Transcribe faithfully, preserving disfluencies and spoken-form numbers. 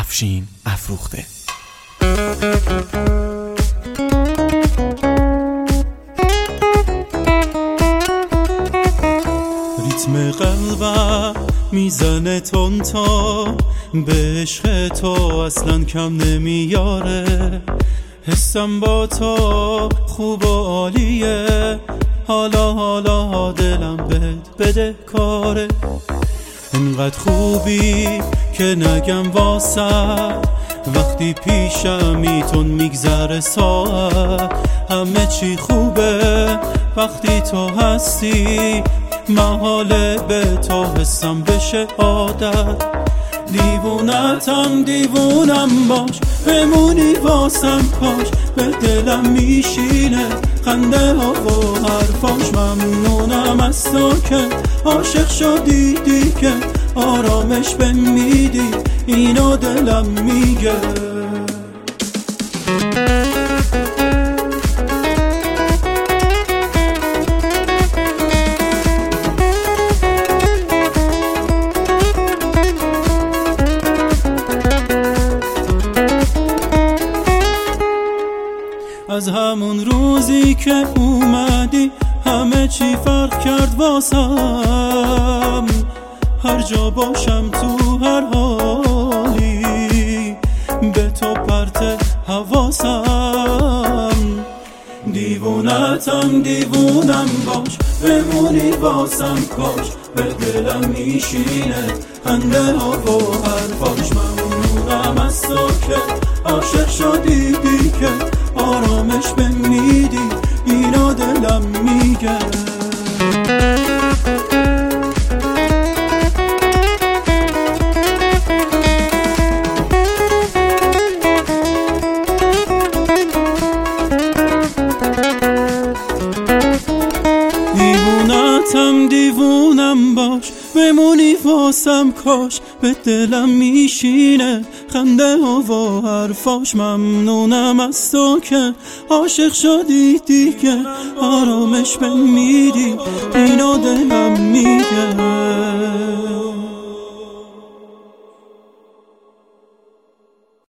افشین افروخته. ریتم قلبم میزنه تون تا به عشق تو اصلا کم نمیاره. حسم با تو خوب و عالیه، حالا حالا دلم بد بده کاره. انقدر خوبی که نگم واسه، وقتی پیشم میتون میگذره ساعت. همه چی خوبه وقتی تو هستی، محاله به تو حسم بشه عادت. دیوونتم دیوونم باش، بمونی واسم کاش. به دلم میشینه خنده ها و حرفاش. ممنونم از تو که عاشق شدی دیگه، آرامش به میدی اینو دلم میگه. از همون روزی که اومدی همه چی فرق کرد واسم. هر جا باشم تو هر حالی به تو پرت حواسم. دیوونتم دیوونم باش، بمونی واسم کاش. به دلم میشینه خنده ها و حرفاش. ممنونم از تو که عاشق شدی دیگه، آرامش به میدی اینو دلم میگه. دیوونتم دیوونم باش، بمونی واسم کاش. به دلم میشینه خنده ها و حرفاش. ممنونم از تو که عاشق شدی دیگه، آرامش به میدی اینو دلم میگه.